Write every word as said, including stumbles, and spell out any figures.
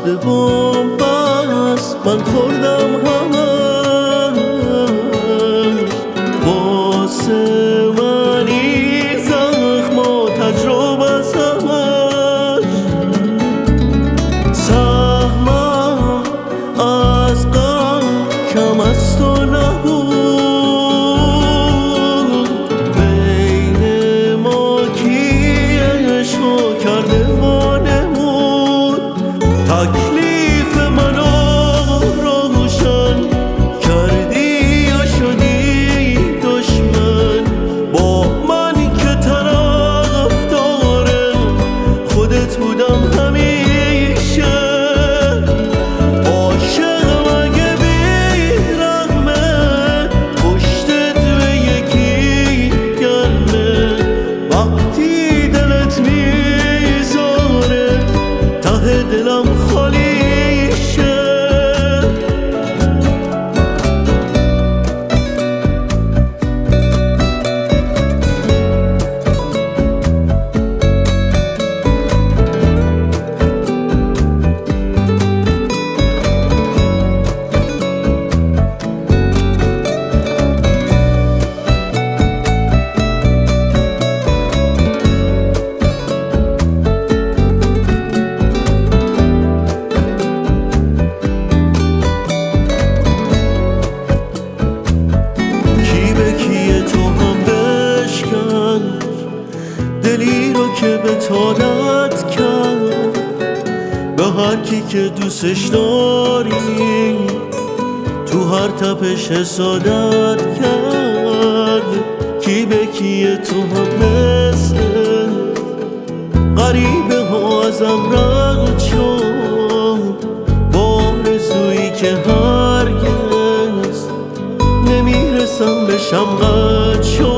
به بن‌بست من خوردم همش واسه منی زخم و تجربه همش سهمم از غم کم از تو نبود بین ما کی عشقو کرده وانمود تکلیف منو روشن کردی یا شدی دشمن با من که طرف داره خودت بودم همیشه عاشق مگه بی‌رحمه پشتت به یکی گرمه وقتی دلت میذاره ته دلم خالی شه دلی رو که به طالت کرد به هر کی که دوستش داری تو هر تپش حسادت کرد کی به کیه تو هم مثل غریبه ها ازم رد شد با آرزویی که هرگز نمیرسم بشم قد شد